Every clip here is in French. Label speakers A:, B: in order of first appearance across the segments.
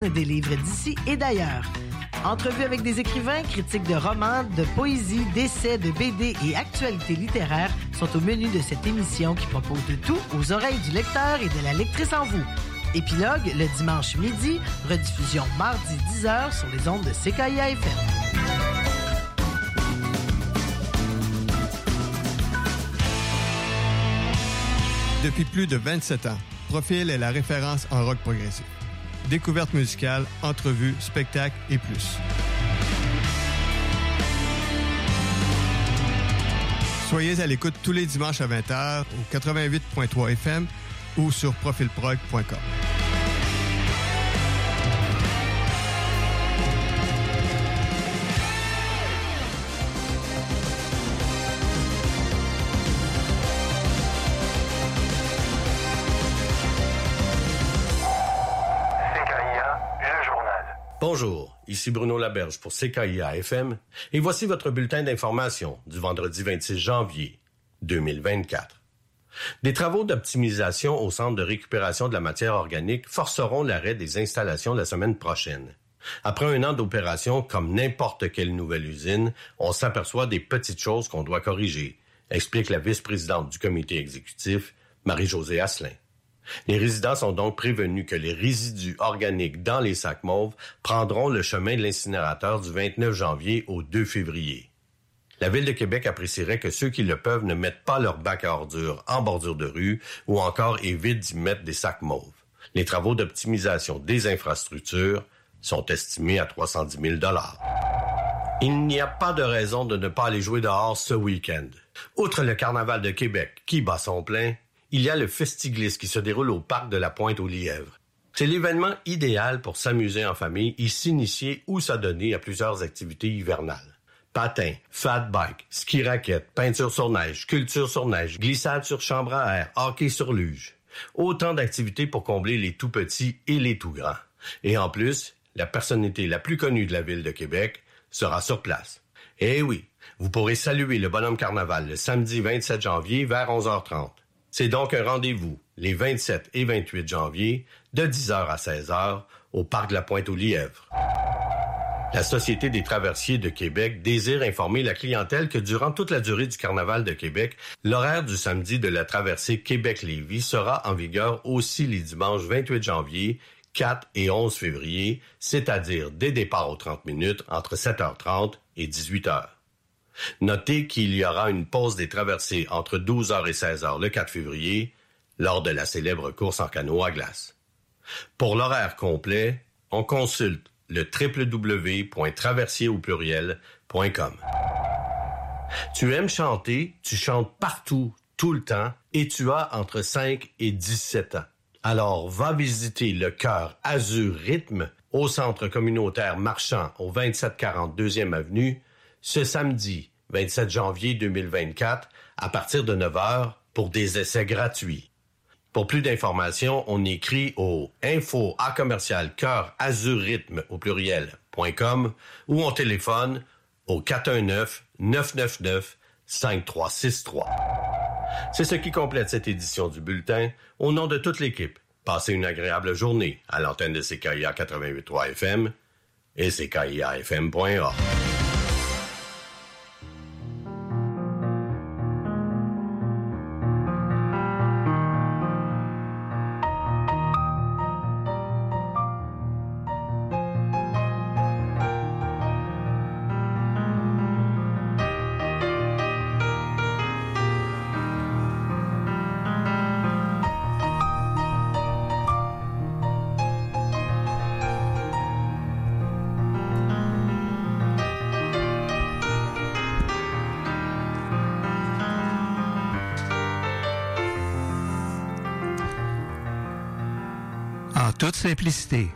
A: rythme des livres d'ici et d'ailleurs. Entrevues avec des écrivains, critiques de romans, de poésie, d'essais, de BD et actualités littéraires sont au menu de cette émission qui propose de tout aux oreilles du lecteur et de la lectrice en vous. Épilogue, le dimanche midi, rediffusion mardi 10h sur les ondes de CKIA FM.
B: Depuis plus de 27 ans, Profil est la référence en rock progressif. Découvertes musicales, entrevues, spectacles et plus. Soyez à l'écoute tous les dimanches à 20h au 88.3 FM ou sur profilprog.com.
C: Bonjour, ici Bruno Laberge pour CKIA FM et voici votre bulletin d'information du vendredi 26 janvier 2024. Des travaux d'optimisation au centre de récupération de la matière organique forceront l'arrêt des installations la semaine prochaine. Après un an d'opération, comme n'importe quelle nouvelle usine, on s'aperçoit des petites choses qu'on doit corriger, explique la vice-présidente du comité exécutif, Marie-Josée Asselin. Les résidents sont donc prévenus que les résidus organiques dans les sacs mauves prendront le chemin de l'incinérateur du 29 janvier au 2 février. La Ville de Québec apprécierait que ceux qui le peuvent ne mettent pas leur bac à ordures en bordure de rue ou encore évitent d'y mettre des sacs mauves. Les travaux d'optimisation des infrastructures sont estimés à 310 000 $. Il n'y a pas de raison de ne pas aller jouer dehors ce week-end. Outre le Carnaval de Québec qui bat son plein, il y a le Festiglis qui se déroule au parc de la Pointe-aux-Lièvres. C'est l'événement idéal pour s'amuser en famille et s'initier ou s'adonner à plusieurs activités hivernales. Patin, fat bike, ski raquette, peinture sur neige, sculpture sur neige, glissade sur chambre à air, hockey sur luge. Autant d'activités pour combler les tout petits et les tout grands. Et en plus, la personnalité la plus connue de la Ville de Québec sera sur place. Eh oui, vous pourrez saluer le bonhomme carnaval le samedi 27 janvier vers 11h30. C'est donc un rendez-vous les 27 et 28 janvier de 10h à 16h au parc de la Pointe-aux-Lièvres. La Société des traversiers de Québec désire informer la clientèle que durant toute la durée du Carnaval de Québec, l'horaire du samedi de la traversée Québec-Lévis sera en vigueur aussi les dimanches 28 janvier, 4 et 11 février, c'est-à-dire des départs aux 30 minutes entre 7h30 et 18h. Notez qu'il y aura une pause des traversées entre 12h et 16h le 4 février, lors de la célèbre course en canot à glace. Pour l'horaire complet, on consulte le www.traversier.com. Tu aimes chanter, tu chantes partout, tout le temps, et tu as entre 5 et 17 ans. Alors, va visiter le chœur Azur Rythme au centre communautaire Marchand au 2740 2e Avenue ce samedi 27 janvier 2024 à partir de 9h pour des essais gratuits. Pour plus d'informations, on écrit au info@chœurazurrythme.com ou on téléphone au 419-999-5363. C'est ce qui complète cette édition du bulletin. Au nom de toute l'équipe, passez une agréable journée à l'antenne de CKIA 88.3 FM et CKIAFM.org.
D: En toute simplicité.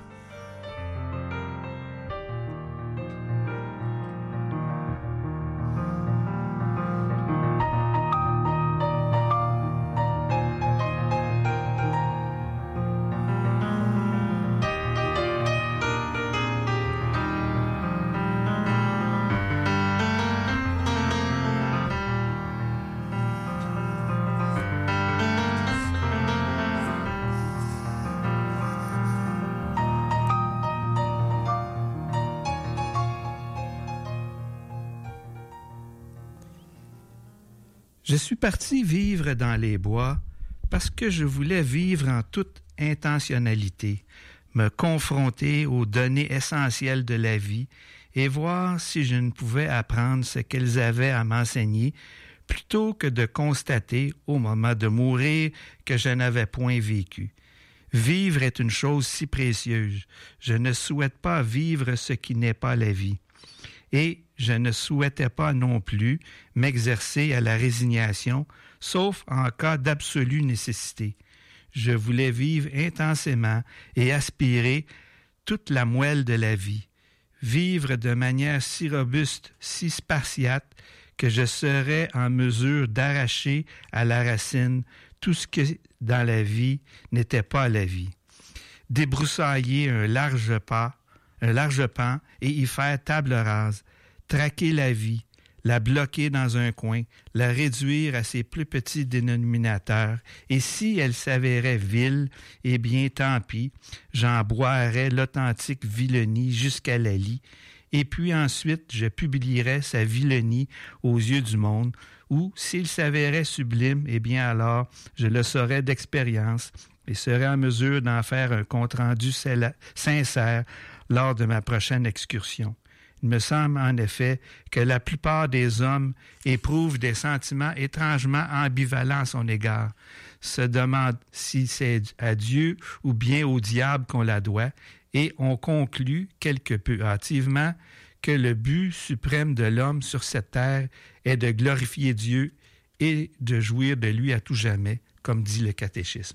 D: Je suis parti vivre dans les bois parce que je voulais vivre en toute intentionnalité, me confronter aux données essentielles de la vie et voir si je ne pouvais apprendre ce qu'elles avaient à m'enseigner plutôt que de constater au moment de mourir que je n'avais point vécu. Vivre est une chose si précieuse. Je ne souhaite pas vivre ce qui n'est pas la vie. Et je ne souhaitais pas non plus m'exercer à la résignation, sauf en cas d'absolue nécessité. Je voulais vivre intensément et aspirer toute la moelle de la vie, vivre de manière si robuste, si spartiate, que je serais en mesure d'arracher à la racine tout ce que dans la vie n'était pas la vie. Débroussailler un large pan et y faire table rase, traquer la vie, la bloquer dans un coin, la réduire à ses plus petits dénominateurs, et si elle s'avérait vile, eh bien tant pis, j'en boirais l'authentique vilenie jusqu'à la lie, et puis ensuite je publierais sa vilenie aux yeux du monde, ou s'il s'avérait sublime, eh bien alors je le saurais d'expérience et serais en mesure d'en faire un compte-rendu sincère lors de ma prochaine excursion. Il me semble en effet que la plupart des hommes éprouvent des sentiments étrangement ambivalents à son égard, se demandent si c'est à Dieu ou bien au diable qu'on la doit, et on conclut quelque peu hâtivement que le but suprême de l'homme sur cette terre est de glorifier Dieu et de jouir de lui à tout jamais, comme dit le catéchisme.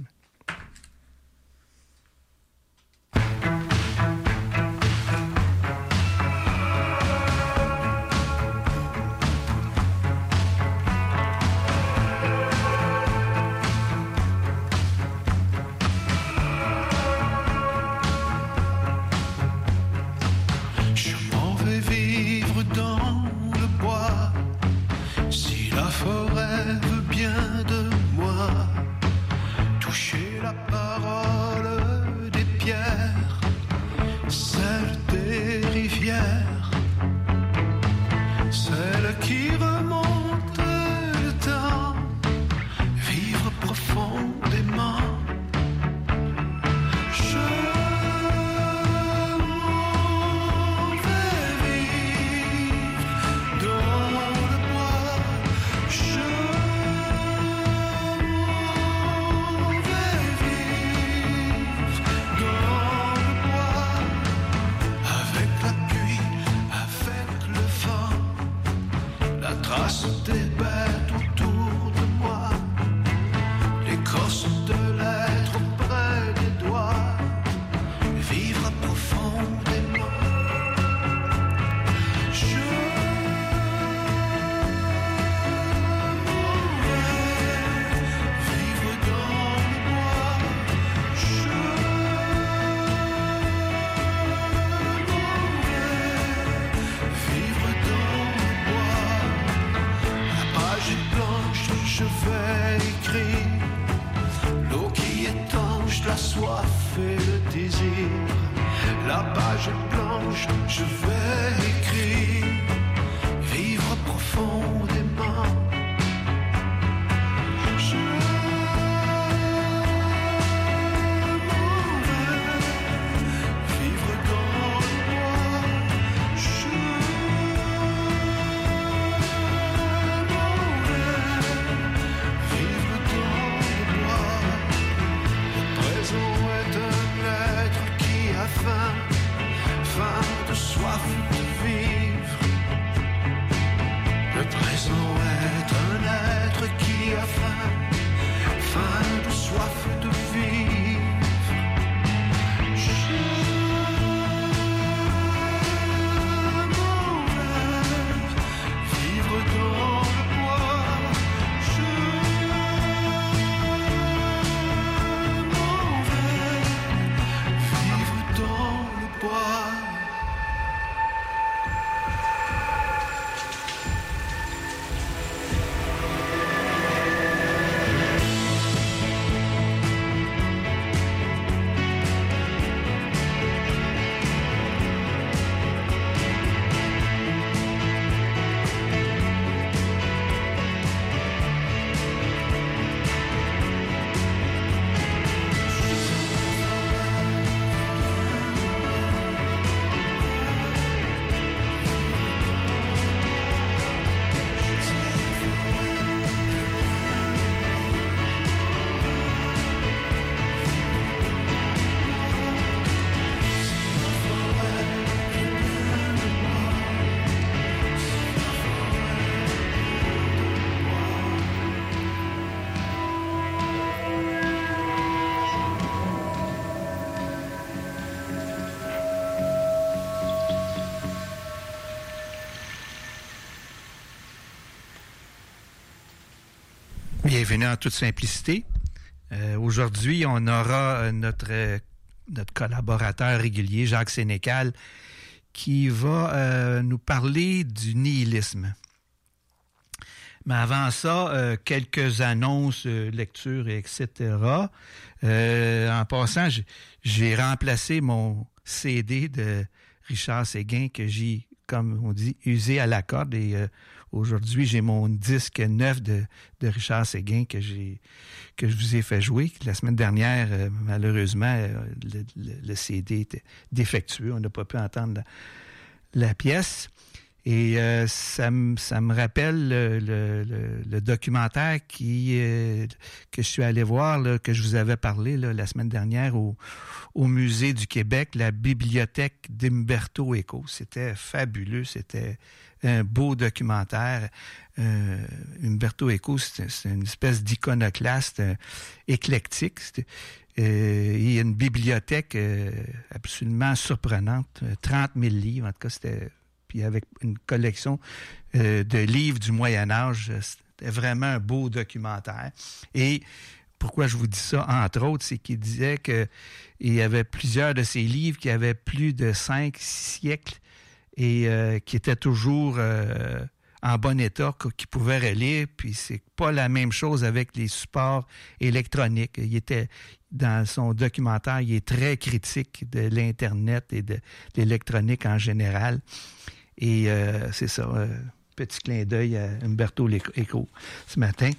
D: Bienvenue en toute simplicité. Aujourd'hui, on aura notre collaborateur régulier, Jacques Sénécal, qui va nous parler du nihilisme. Mais avant ça, quelques annonces, lectures, etc. En passant, j'ai remplacé mon CD de Richard Séguin que j'ai, comme on dit, usé à la corde. Et aujourd'hui, j'ai mon disque neuf de Richard Séguin que je vous ai fait jouer. La semaine dernière, malheureusement, le CD était défectueux. On n'a pas pu entendre la pièce. Et ça me rappelle le documentaire que je suis allé voir, là, que je vous avais parlé la semaine dernière au Musée du Québec, la bibliothèque d'Umberto Eco. C'était fabuleux, c'était un beau documentaire. Umberto Eco, c'est une espèce d'iconoclaste éclectique. Il y a une bibliothèque absolument surprenante, 30 000 livres, en tout cas, c'était... Puis avec une collection de livres du Moyen-Âge. C'était vraiment un beau documentaire. Et pourquoi je vous dis ça, entre autres, c'est qu'il disait qu'il y avait plusieurs de ces livres qui avaient plus de 5 siècles et qui étaient toujours en bon état, qui pouvaient relire. Puis c'est pas la même chose avec les supports électroniques. Il était... Dans son documentaire, il est très critique de l'Internet et de l'électronique en général. Et c'est ça, petit clin d'œil à Umberto Eco ce matin.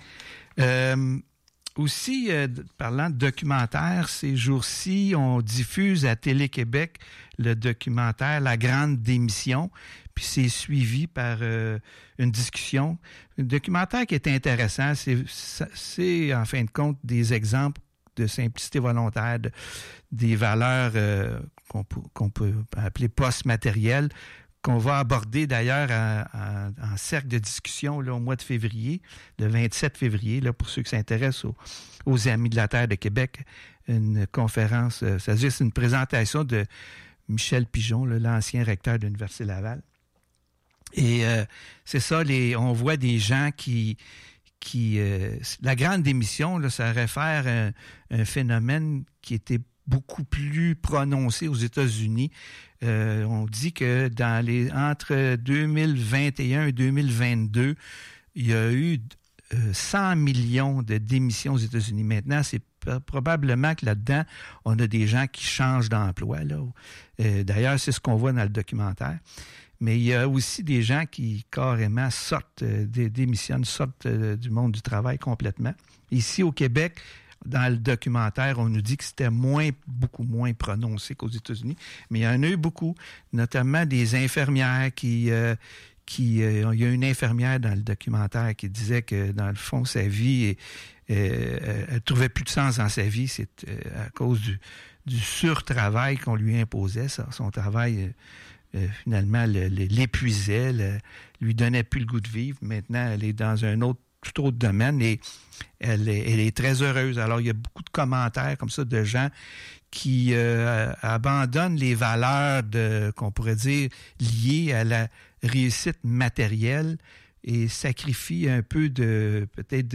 D: Aussi, parlant de documentaire, ces jours-ci, on diffuse à Télé-Québec le documentaire La Grande Démission, puis c'est suivi par une discussion. Un documentaire qui est intéressant, c'est en fin de compte des exemples de simplicité volontaire, des valeurs qu'on peut appeler post-matérielles, qu'on va aborder d'ailleurs en cercle de discussion là, au mois de février, le 27 février, là, pour ceux qui s'intéressent aux Amis de la Terre de Québec, une conférence, c'est-à-dire c'est une présentation de Michel Pigeon, là, l'ancien recteur de l'Université Laval. Et c'est ça, on voit des gens qui la grande démission, là, ça réfère à un phénomène qui était beaucoup plus prononcé aux États-Unis. On dit que entre 2021 et 2022, il y a eu 100 millions de démissions aux États-Unis. Maintenant, c'est probablement que là-dedans, on a des gens qui changent d'emploi. Là. D'ailleurs, c'est ce qu'on voit dans le documentaire. Mais il y a aussi des gens qui carrément démissionnent, sortent du monde du travail complètement. Ici, au Québec, dans le documentaire, on nous dit que c'était beaucoup moins prononcé qu'aux États-Unis. Mais il y en a eu beaucoup, notamment des infirmières il y a une infirmière dans le documentaire qui disait que, dans le fond, sa vie, elle trouvait plus de sens dans sa vie. C'est à cause du surtravail qu'on lui imposait. Son travail... finalement, l'épuisait, lui donnait plus le goût de vivre. Maintenant, elle est dans un tout autre domaine et elle est très heureuse. Alors, il y a beaucoup de commentaires comme ça de gens qui abandonnent les valeurs qu'on pourrait dire liées à la réussite matérielle et sacrifient un peu du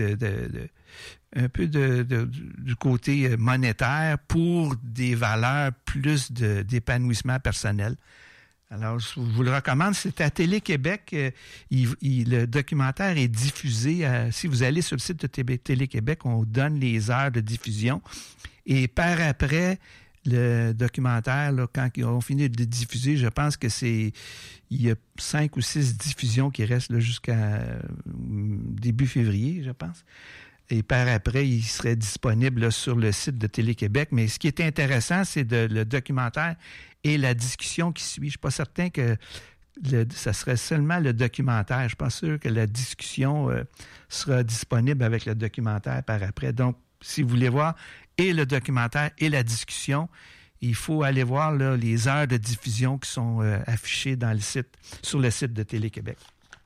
D: côté monétaire pour des valeurs plus d'épanouissement personnel. Alors, je vous le recommande, c'est à Télé-Québec. Le documentaire est diffusé. Si vous allez sur le site de Télé-Québec, on donne les heures de diffusion. Et par après, le documentaire, là, quand ils ont fini de diffuser, je pense que il y a 5 ou 6 diffusions qui restent là, jusqu'à début février, je pense. Et par après, il serait disponible là, sur le site de Télé-Québec. Mais ce qui est intéressant, c'est le documentaire et la discussion qui suit. Je ne suis pas certain que ça serait seulement le documentaire. Je ne suis pas sûr que la discussion sera disponible avec le documentaire par après. Donc, si vous voulez voir et le documentaire et la discussion, il faut aller voir là, les heures de diffusion qui sont affichées sur le site de Télé-Québec.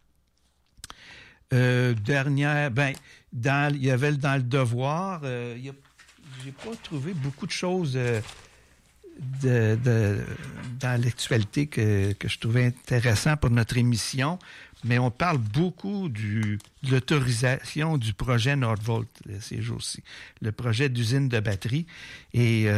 D: Il y avait dans le Devoir, j'ai pas trouvé beaucoup de choses dans l'actualité que je trouvais intéressant pour notre émission, mais on parle beaucoup de l'autorisation du projet Nordvolt ces jours-ci, le projet d'usine de batterie. Et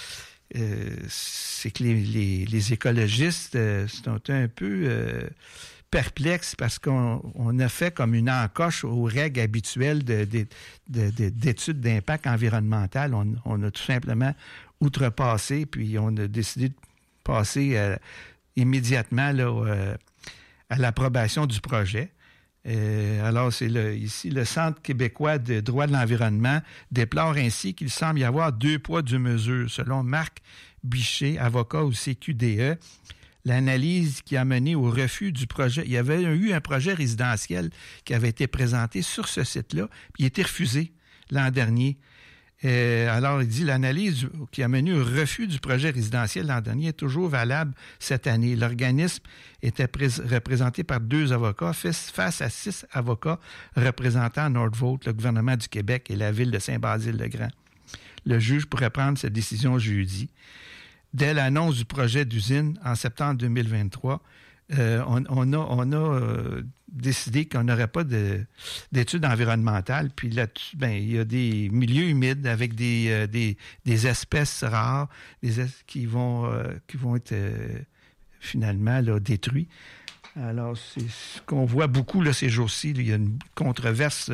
D: c'est que les écologistes sont un peu perplexes parce qu'on a fait comme une encoche aux règles habituelles d'études d'impact environnemental. On a tout simplement outrepassé, puis on a décidé de passer immédiatement là, à l'approbation du projet. Alors, c'est ici le Centre québécois de droit de l'environnement déplore ainsi qu'il semble y avoir 2 poids, 2 mesures. Selon Marc Bichet, avocat au CQDE, l'analyse qui a mené au refus du projet, il y avait eu un projet résidentiel qui avait été présenté sur ce site-là, puis il a été refusé l'an dernier. Alors, il dit l'analyse qui a mené au refus du projet résidentiel l'an dernier est toujours valable cette année. L'organisme était représenté par 2 avocats face à 6 avocats représentant Nordvolt, le gouvernement du Québec et la ville de Saint-Basile-le-Grand. Le juge pourrait prendre cette décision jeudi. Dès l'annonce du projet d'usine en septembre 2023, on a décidé qu'on n'aurait pas d'études environnementales. Puis là-dessus, il y a des milieux humides avec des espèces rares qui vont être finalement là, détruits. Alors, c'est ce qu'on voit beaucoup là, ces jours-ci. Il y a une controverse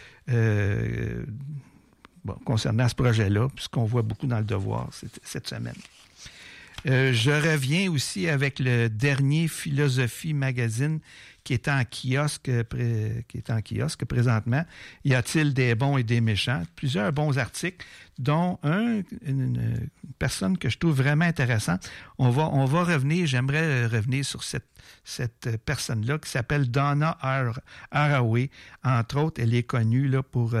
D: concernant ce projet-là, ce qu'on voit beaucoup dans le Devoir cette semaine. Je reviens aussi avec le dernier Philosophie Magazine qui est en kiosque présentement. Y a-t-il des bons et des méchants? Plusieurs bons articles, dont une personne que je trouve vraiment intéressante. On va revenir, j'aimerais revenir sur cette personne-là qui s'appelle Donna Haraway. Entre autres, elle est connue là, pour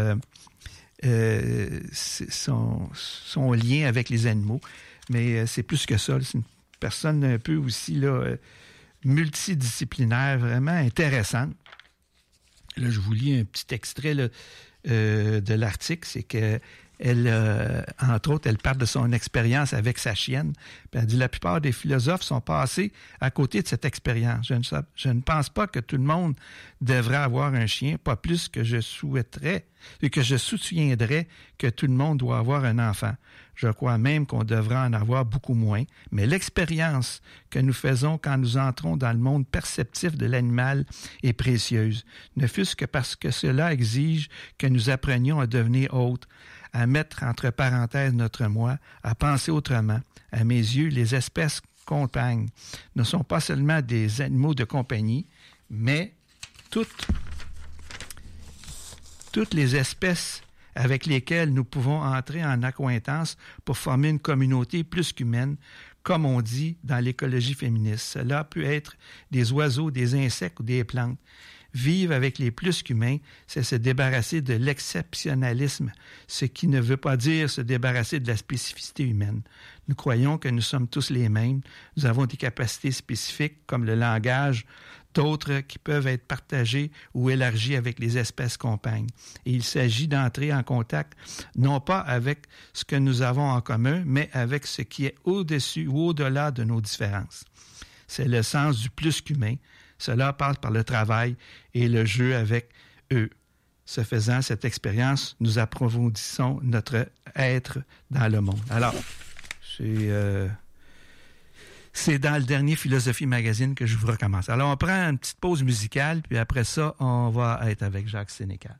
D: son lien avec les animaux. Mais c'est plus que ça. C'est une personne un peu aussi là, multidisciplinaire, vraiment intéressante. Là, je vous lis un petit extrait là, de l'article. C'est que entre autres, elle parle de son expérience avec sa chienne. Puis elle dit, la plupart des philosophes sont passés à côté de cette expérience. Je ne pense pas que tout le monde devrait avoir un chien, pas plus que je souhaiterais et que je soutiendrais que tout le monde doit avoir un enfant. Je crois même qu'on devrait en avoir beaucoup moins, mais l'expérience que nous faisons quand nous entrons dans le monde perceptif de l'animal est précieuse, ne fût-ce que parce que cela exige que nous apprenions à devenir autres, à mettre entre parenthèses notre moi, à penser autrement. À mes yeux, les espèces compagnes ne sont pas seulement des animaux de compagnie, mais toutes les espèces avec lesquelles nous pouvons entrer en accointance pour former une communauté plus qu'humaine, comme on dit dans l'écologie féministe. Cela peut être des oiseaux, des insectes ou des plantes. Vivre avec les plus qu'humains, c'est se débarrasser de l'exceptionnalisme, ce qui ne veut pas dire se débarrasser de la spécificité humaine. Nous croyons que nous sommes tous les mêmes. Nous avons des capacités spécifiques comme le langage, d'autres qui peuvent être partagées ou élargies avec les espèces compagnes. Et il s'agit d'entrer en contact non pas avec ce que nous avons en commun, mais avec ce qui est au-dessus ou au-delà de nos différences. C'est le sens du plus qu'humain. Cela passe par le travail et le jeu avec eux. Ce faisant, cette expérience, nous approfondissons notre être dans le monde. Alors, c'est dans le dernier Philosophie Magazine que je vous recommence. Alors, on prend une petite pause musicale, puis après ça, on va être avec Jacques Sénécal.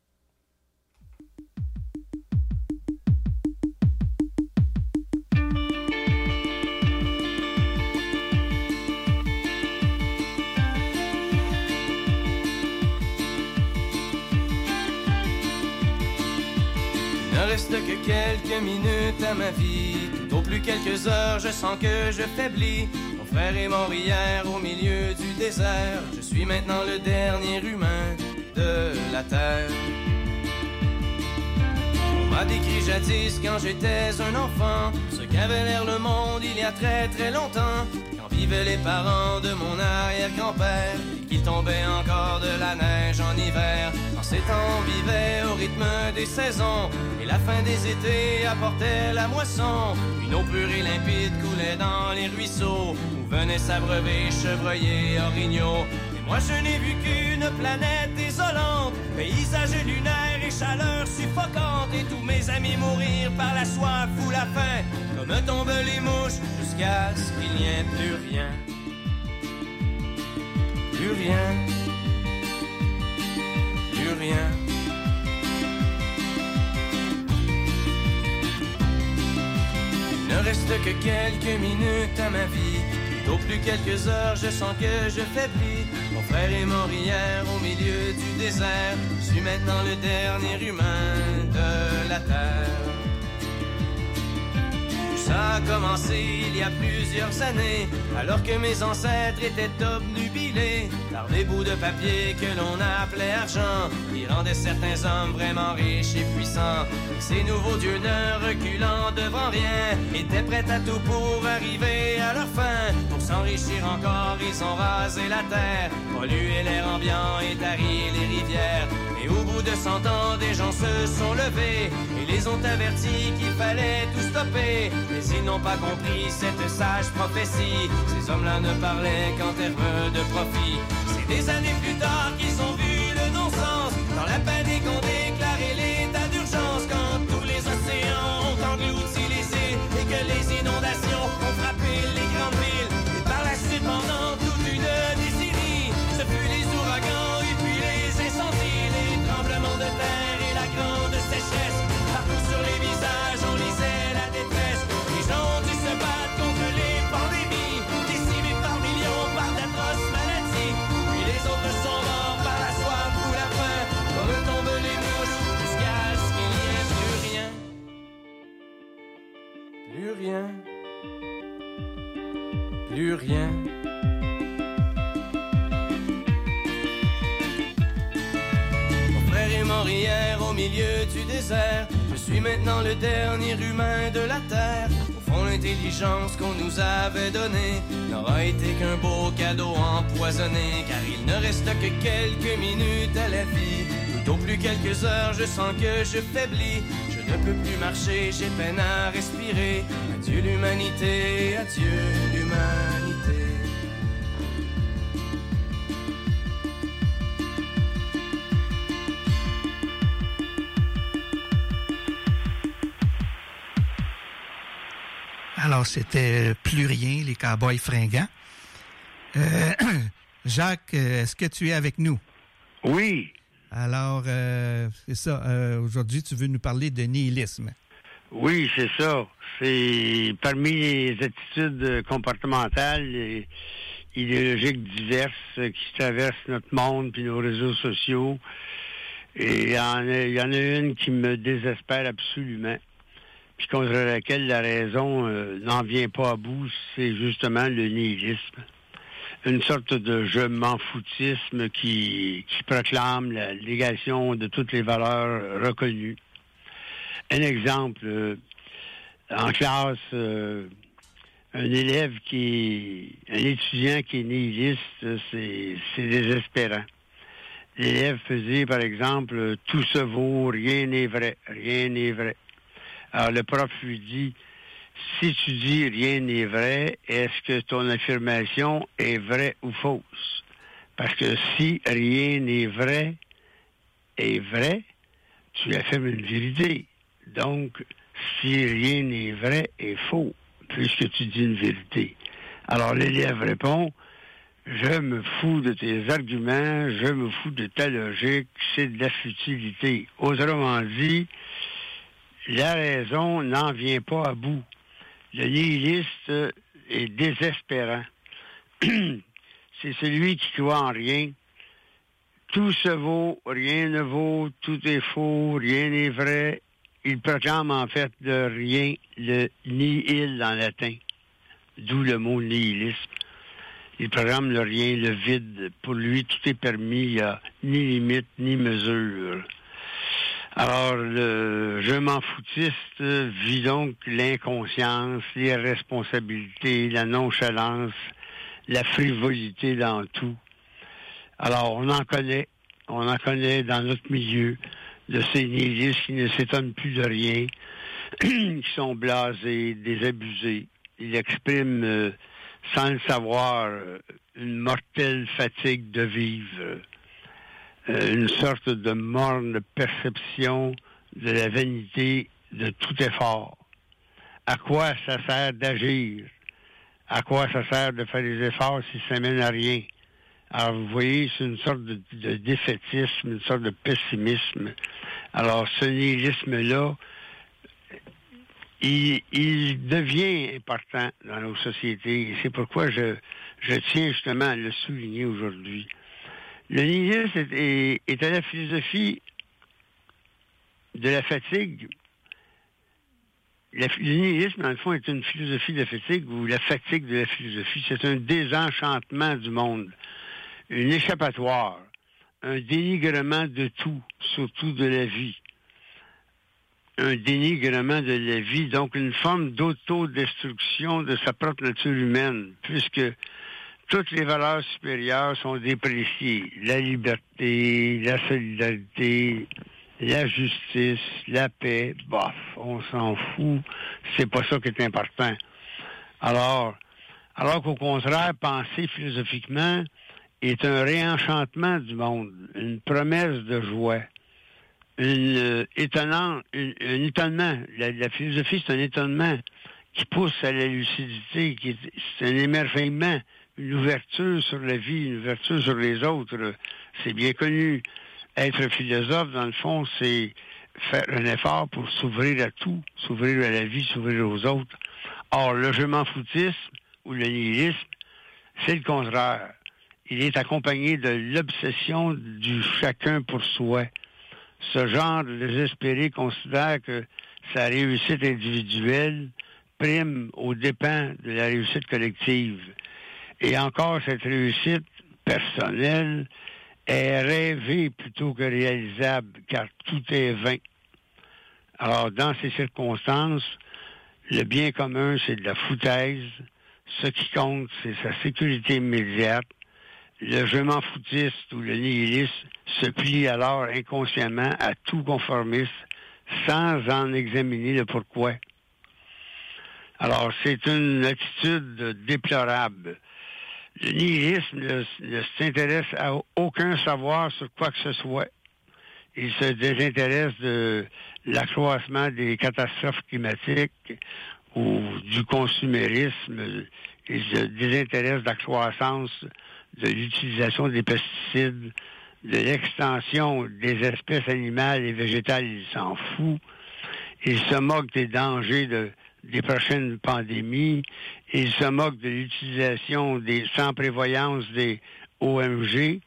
E: Il ne reste que quelques minutes à ma vie. Tout au plus quelques heures, je sens que je faiblis. Mon frère est mort hier au milieu du désert. Je suis maintenant le dernier humain de la terre. On m'a décrit jadis quand j'étais un enfant ce qu'avait l'air le monde il y a très très longtemps, quand vivaient les parents de mon arrière-grand-père et qu'il tombait encore de la neige en hiver. En ces temps on vivait au rythme des saisons et la fin des étés apportait la moisson. Une eau pure et limpide coulait dans les ruisseaux où venaient s'abreuver chevreuils, orignaux. Moi je n'ai vu qu'une planète désolante, paysage lunaire et chaleur suffocante, et tous mes amis mourir par la soif ou la faim, comme tombent les mouches jusqu'à ce qu'il n'y ait plus rien. Plus rien. Plus rien. Il ne reste que quelques minutes à ma vie. Au plus quelques heures, je sens que je faiblis. Mon frère est mort hier au milieu du désert. Je suis maintenant le dernier humain de la terre. Ça a commencé il y a plusieurs années, alors que mes ancêtres étaient obnubilés par des bouts de papier que l'on appelait argent, qui rendaient certains hommes vraiment riches et puissants. Et ces nouveaux dieux ne reculant devant rien, étaient prêts à tout pour arriver à leur fin. Pour s'enrichir encore, ils ont rasé la terre, pollué l'air ambiant et tari les rivières. Et au bout de 100 ans, des gens se sont levés et les ont avertis qu'il fallait tout stopper. Mais ils n'ont pas compris cette sage prophétie. Ces hommes-là ne parlaient qu'en termes de profit. C'est des années plus tard qu'ils ont vu le non-sens. Dans la panique, on déclarait l'état d'urgence. Quand tous les océans ont englouti les îles et que les inondations ont frappé les grandes villes. Et par la suite, pendant toute une décennie, ce fut les ouragans et puis les incendies, les tremblements de terre et la grande sécheresse. Partout sur les visages, on lisait la détresse. Les gens ont dû se battre contre les pandémies, décimés par millions par d'atroces maladies. Puis les autres sont morts par la soif ou la faim, comme tombent les mouches, jusqu'à ce qu'il n'y ait plus rien. Plus rien. Plus rien. Mon frère est mort hier au milieu du désert. Je suis maintenant le dernier humain de la terre. Au fond, l'intelligence qu'on nous avait donnée n'aura été qu'un beau cadeau empoisonné, car il ne reste que quelques minutes à la vie. Tout au plus quelques heures, je sens que je faiblis. Je ne peux plus marcher, j'ai peine à respirer. Adieu l'humanité, adieu l'humanité.
D: Alors, c'était Plus rien, les Cowboys fringants. Jacques, est-ce que tu es avec nous?
F: Oui.
D: Alors, c'est ça. Aujourd'hui, tu veux nous parler de nihilisme.
F: Oui, c'est ça. C'est parmi les attitudes comportementales et idéologiques diverses qui traversent notre monde puis nos réseaux sociaux. Et il y en a une qui me désespère absolument, puis contre laquelle la raison n'en vient pas à bout, c'est justement le nihilisme. Une sorte de je m'en foutisme qui proclame la négation de toutes les valeurs reconnues. Un exemple, en classe, un étudiant qui est nihiliste, c'est désespérant. L'élève faisait, par exemple, tout se vaut, rien n'est vrai, rien n'est vrai. Alors le prof lui dit, si tu dis rien n'est vrai, est-ce que ton affirmation est vraie ou fausse? Parce que si rien n'est vrai, tu affirmes une vérité. Donc, si rien n'est vrai est faux, puisque tu dis une vérité. Alors l'élève répond, je me fous de tes arguments, je me fous de ta logique, c'est de la futilité. Autrement dit, la raison n'en vient pas à bout. Le nihiliste est désespérant. C'est celui qui croit en rien. Tout se vaut, rien ne vaut, tout est faux, rien n'est vrai. Il proclame en fait le rien, le nihil en latin, d'où le mot nihilisme. Il proclame le rien, le vide. Pour lui, tout est permis, il n'y a ni limite, ni mesure. Alors, le je m'en foutiste vit donc l'inconscience, l'irresponsabilité, la nonchalance, la frivolité dans tout. Alors, on en connaît dans notre milieu de ces nihilistes qui ne s'étonnent plus de rien, qui sont blasés, désabusés. Ils expriment, sans le savoir, une mortelle fatigue de vivre, une sorte de morne perception de la vanité de tout effort. À quoi ça sert d'agir? À quoi ça sert de faire des efforts si ça mène à rien? Alors, vous voyez, c'est une sorte de défaitisme, une sorte de pessimisme. Alors, ce nihilisme-là, il devient important dans nos sociétés. Et c'est pourquoi je tiens justement à le souligner aujourd'hui. Le nihilisme est à la philosophie de la fatigue. Le nihilisme, dans le fond, est une philosophie de la fatigue ou la fatigue de la philosophie. C'est un désenchantement du monde, une échappatoire, un dénigrement de tout, surtout de la vie. Un dénigrement de la vie, donc une forme d'autodestruction de sa propre nature humaine, puisque toutes les valeurs supérieures sont dépréciées. La liberté, la solidarité, la justice, la paix, bof, on s'en fout. C'est pas ça qui est important. Alors qu'au contraire, penser philosophiquement est un réenchantement du monde, une promesse de joie, un étonnement. La philosophie, c'est un étonnement qui pousse à la lucidité, c'est un émerveillement, une ouverture sur la vie, une ouverture sur les autres. C'est bien connu. Être philosophe, dans le fond, c'est faire un effort pour s'ouvrir à tout, s'ouvrir à la vie, s'ouvrir aux autres. Or, le je m'en foutisme ou le nihilisme, c'est le contraire. Il est accompagné de l'obsession du chacun pour soi. Ce genre de désespéré considère que sa réussite individuelle prime aux dépens de la réussite collective. Et encore, cette réussite personnelle est rêvée plutôt que réalisable, car tout est vain. Alors, dans ces circonstances, le bien commun, c'est de la foutaise. Ce qui compte, c'est sa sécurité immédiate. Le je m'en foutiste ou le nihilisme se plie alors inconsciemment à tout conformisme sans en examiner le pourquoi. Alors, c'est une attitude déplorable. Le nihilisme ne s'intéresse à aucun savoir sur quoi que ce soit. Il se désintéresse de l'accroissement des catastrophes climatiques ou du consumérisme. Il se désintéresse de la croissance, de l'utilisation des pesticides, de l'extension des espèces animales et végétales. Il s'en fout. Il se moque des dangers des prochaines pandémies. Il se moque de l'utilisation sans prévoyance des OGM.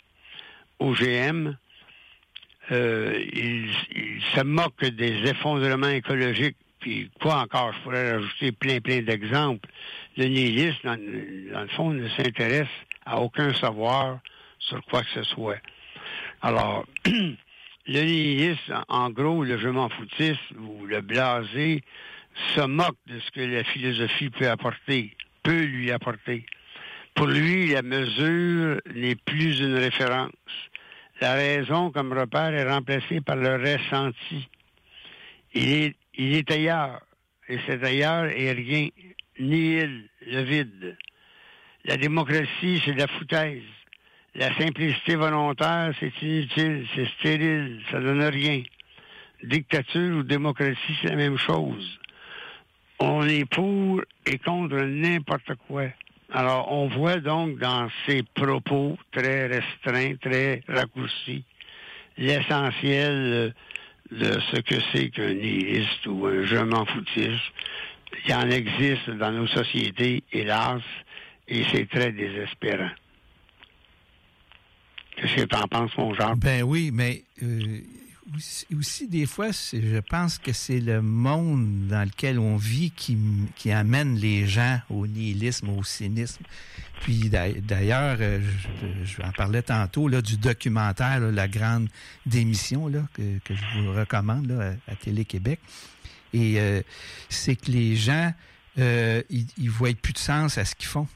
F: Il se moque des effondrements écologiques. Puis quoi encore? Je pourrais rajouter plein d'exemples. Le nihilisme, dans le fond, ne s'intéresse à aucun savoir sur quoi que ce soit. Alors, le nihilisme, en gros, le je m'en foutiste ou le blasé, se moque de ce que la philosophie peut lui apporter. Pour lui, la mesure n'est plus une référence. La raison comme repère est remplacée par le ressenti. Il est ailleurs, et cet ailleurs est rien, nihil, le vide. La démocratie, c'est de la foutaise. La simplicité volontaire, c'est inutile, c'est stérile, ça donne rien. Dictature ou démocratie, c'est la même chose. On est pour et contre n'importe quoi. Alors, on voit donc dans ces propos très restreints, très raccourcis, l'essentiel de ce que c'est qu'un nihiliste ou un je m'en foutiste. Il en existe dans nos sociétés, hélas, et c'est très désespérant. Qu'est-ce que tu en penses, mon Jean?
D: Ben oui, mais aussi, des fois, je pense que c'est le monde dans lequel on vit qui amène les gens au nihilisme, au cynisme. Puis d'ailleurs, je en parlais tantôt là, du documentaire là, La Grande Démission là, que je vous recommande là, à Télé-Québec. Et c'est que les gens, ils voient plus de sens à ce qu'ils font.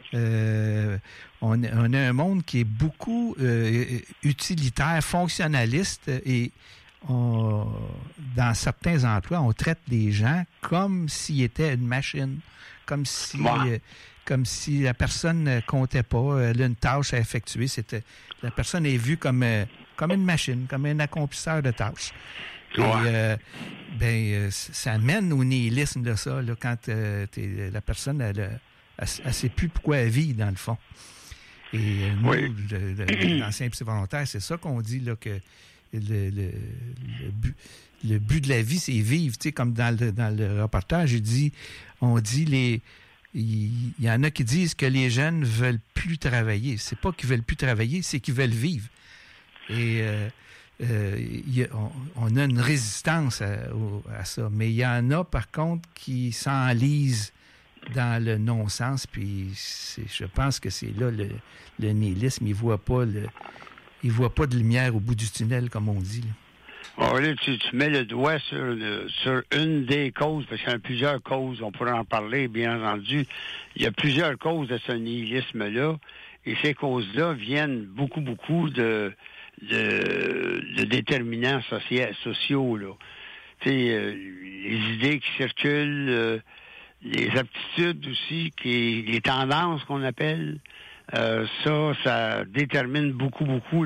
D: On a un monde qui est beaucoup utilitaire, fonctionnaliste et dans certains emplois, on traite les gens comme s'ils étaient une machine, comme si la personne ne comptait pas, elle a une tâche à effectuer. La personne est vue comme une machine, comme un accomplisseur de tâches. Et ça mène au nihilisme de ça, là, quand la personne, elle sait plus pourquoi elle vit, dans le fond. Et nous, dans Simple et volontaire, c'est ça qu'on dit, là, que le but de la vie, c'est vivre. Tu sais, comme dans le reportage, on dit il y en a qui disent que les jeunes veulent plus travailler. C'est pas qu'ils veulent plus travailler, c'est qu'ils veulent vivre. Et on a une résistance à ça. Mais il y en a, par contre, qui s'enlisent dans le non-sens, puis je pense que c'est là le nihilisme. Il voit pas de lumière au bout du tunnel, comme on dit.
F: Bon, là, tu mets le doigt sur une des causes, parce qu'il y a plusieurs causes, on pourrait en parler, bien entendu. Il y a plusieurs causes de ce nihilisme-là, et ces causes-là viennent beaucoup de déterminants sociaux, là. Tu sais, les idées qui circulent, les aptitudes aussi, les tendances qu'on appelle, ça détermine beaucoup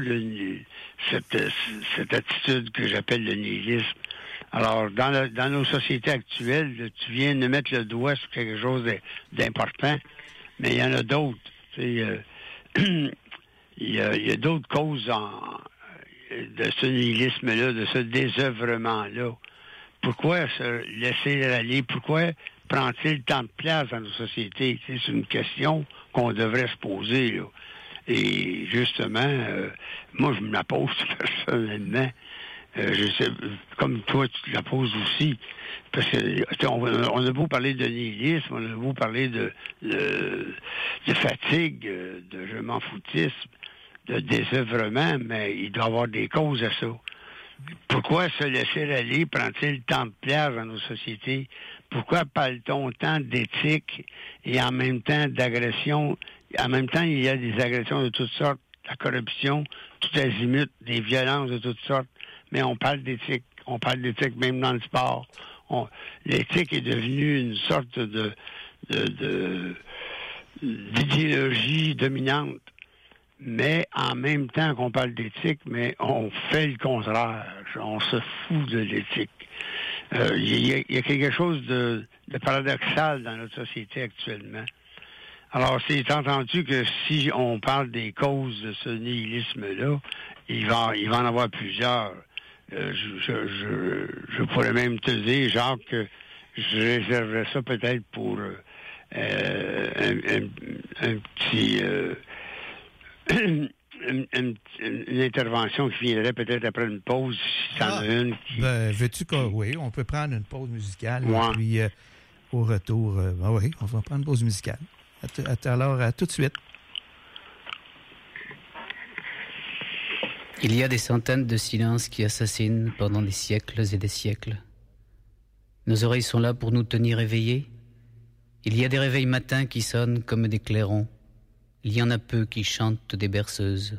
F: cette attitude que j'appelle le nihilisme. Alors, dans nos sociétés actuelles, tu viens de mettre le doigt sur quelque chose d'important, mais il y en a d'autres. Il y a d'autres causes de ce nihilisme-là, de ce désœuvrement-là. Pourquoi se laisser aller? Pourquoi prend-il tant de place dans nos sociétés? C'est une question qu'on devrait se poser, là. Et justement, moi, je me la pose personnellement. Je sais, comme toi, tu te la poses aussi. Parce que on a beau parler de nihilisme, on a beau parler de fatigue, de je m'en foutisme, de désœuvrement, mais il doit y avoir des causes à ça. Pourquoi se laisser aller prend-il tant de place dans nos sociétés? Pourquoi parle-t-on tant d'éthique et en même temps d'agression? En même temps, il y a des agressions de toutes sortes, la corruption, tout azimut, des violences de toutes sortes. Mais on parle d'éthique. On parle d'éthique même dans le sport. L'éthique est devenue une sorte d'idéologie dominante. Mais en même temps qu'on parle d'éthique, mais on fait le contraire. On se fout de l'éthique. Il y a quelque chose de paradoxal dans notre société actuellement. Alors, c'est entendu que si on parle des causes de ce nihilisme-là, il va en avoir plusieurs. Je pourrais même te dire, Jacques, que je réserverais ça peut-être pour un petit... une intervention qui viendrait peut-être après une pause, si t'en as une.
D: Veux-tu oui, on peut prendre une pause musicale.
F: Ouais.
D: Et puis, au retour, oui, on va prendre une pause musicale. Alors, à tout de suite.
G: Il y a des centaines de silences qui assassinent pendant des siècles et des siècles. Nos oreilles sont là pour nous tenir éveillés. Il y a des réveils matins qui sonnent comme des clairons. Il y en a peu qui chantent des berceuses.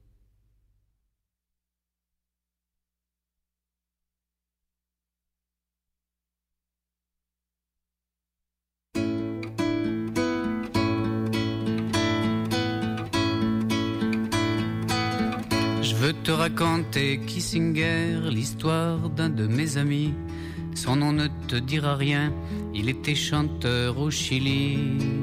G: Je veux te raconter Kissinger, l'histoire d'un de mes amis. Son nom ne te dira rien, il était chanteur au Chili.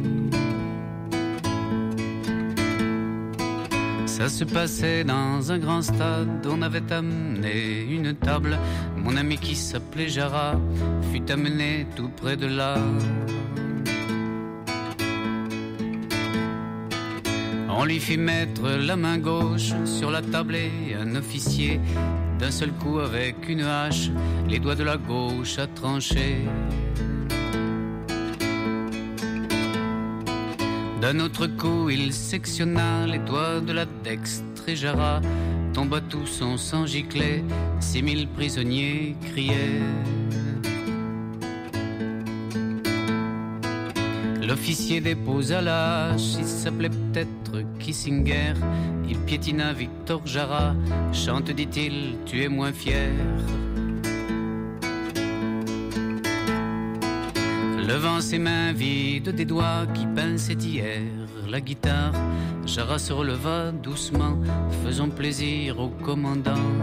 G: Ça se passait dans un grand stade, on avait amené une table. Mon ami qui s'appelait Jara fut amené tout près de là. On lui fit mettre la main gauche sur la table et un officier, d'un seul coup avec une hache, les doigts de la gauche a tranché. D'un autre coup, il sectionna les doigts de la dextre et jarra, tomba tout son sang giclait, 6000 prisonniers criaient. L'officier déposa la hache, il s'appelait peut-être Kissinger, il piétina Victor Jara, chante, dit-il, tu es moins fier. Levant ses mains vides des doigts qui pinçaient hier la guitare, Jara se releva doucement, faisant plaisir au commandant.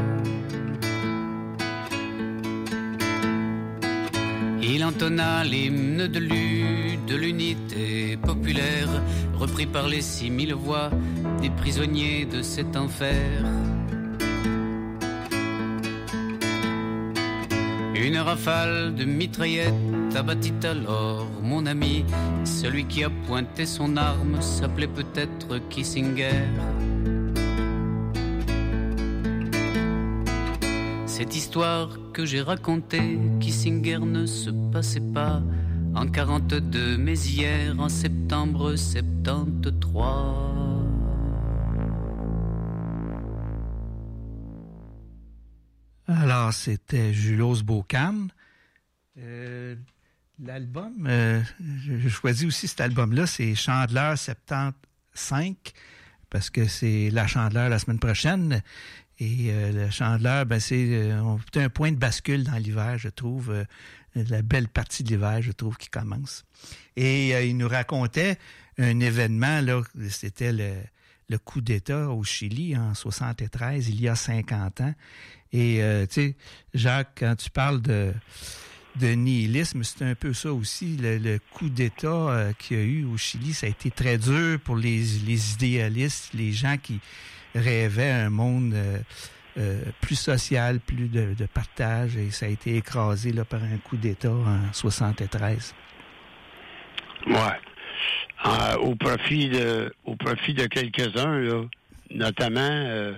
G: Il entonna l'hymne de l'unité populaire, repris par les 6000 voix des prisonniers de cet enfer. Une rafale de mitraillettes abattit alors mon ami. Celui qui a pointé son arme s'appelait peut-être Kissinger. Cette histoire que j'ai racontée, Kissinger ne se passait pas en 42, mais hier, en septembre 73.
D: Alors, c'était Julos Beaucane. L'album, j'ai choisi aussi cet album-là, c'est Chandeleur 75, parce que c'est la Chandeleur la semaine prochaine. Et le Chandeleur, ben c'est un point de bascule dans l'hiver, je trouve. La belle partie de l'hiver, je trouve, qui commence. Et il nous racontait un événement, là, c'était le coup d'État au Chili en 73, il y a 50 ans. Et, tu sais, Jacques, quand tu parles de nihilisme, c'est un peu ça aussi. Le coup d'État qu'il y a eu au Chili, ça a été très dur pour les idéalistes, les gens qui rêvaient un monde plus social, plus de partage, et ça a été écrasé là, par un coup d'État en 73.
F: Ouais. Au profit de quelques-uns, là, notamment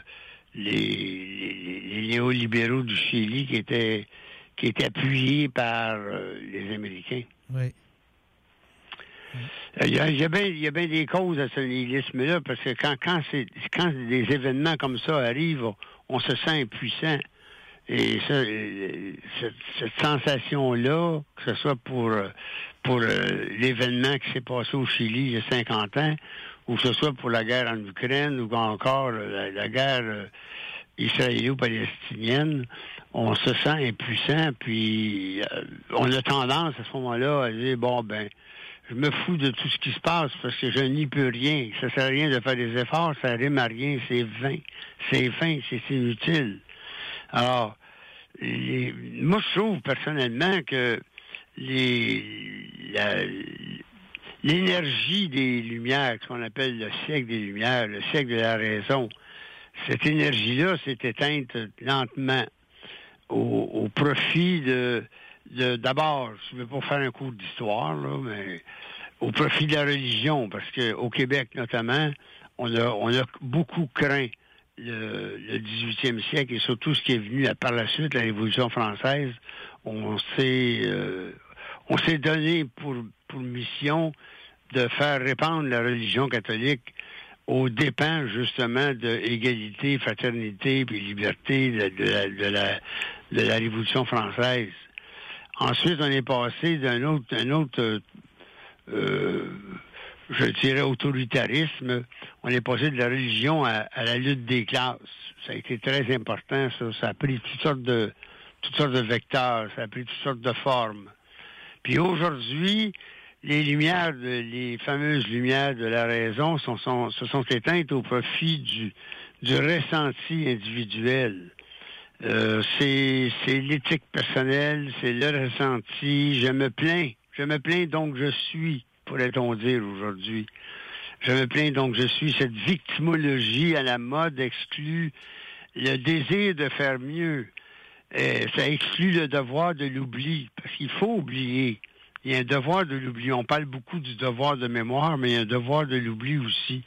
F: les néolibéraux du Chili qui étaient appuyés par les Américains.
D: Oui.
F: Il y a bien des causes à ce nihilisme-là, parce que quand des événements comme ça arrivent, on se sent impuissant. Et ça, cette sensation-là, que ce soit pour l'événement qui s'est passé au Chili il y a 50 ans, ou que ce soit pour la guerre en Ukraine, ou encore la guerre israélo-palestinienne, on se sent impuissant, puis on a tendance à ce moment-là à dire, bon, ben, je me fous de tout ce qui se passe parce que je n'y peux rien. Ça sert à rien de faire des efforts, ça rime à rien, c'est vain. C'est vain, c'est inutile. Alors, moi, je trouve personnellement que l'énergie des Lumières, ce qu'on appelle le siècle des Lumières, le siècle de la raison, cette énergie-là s'est éteinte lentement au profit d'abord, je ne veux pas faire un cours d'histoire, là, mais au profit de la religion, parce qu'au Québec notamment, on a beaucoup craint le 18e siècle et surtout ce qui est venu par la suite, la Révolution française. On s'est donné pour mission de faire répandre la religion catholique aux dépens, justement, de égalité, fraternité puis liberté de la Révolution française. Ensuite, on est passé d'un autre je dirais, autoritarisme. On est passé de la religion à la lutte des classes. Ça a été très important, ça. Ça a pris toutes sortes de vecteurs, ça a pris toutes sortes de formes. Puis aujourd'hui, les fameuses lumières de la raison se sont éteintes au profit du ressenti individuel. C'est l'éthique personnelle, c'est le ressenti. Je me plains donc je suis, pourrait-on dire aujourd'hui. Je me plains donc je suis. Cette victimologie à la mode exclut le désir de faire mieux. Ça exclut le devoir de l'oubli, parce qu'il faut oublier. Il y a un devoir de l'oubli. On parle beaucoup du devoir de mémoire, mais il y a un devoir de l'oubli aussi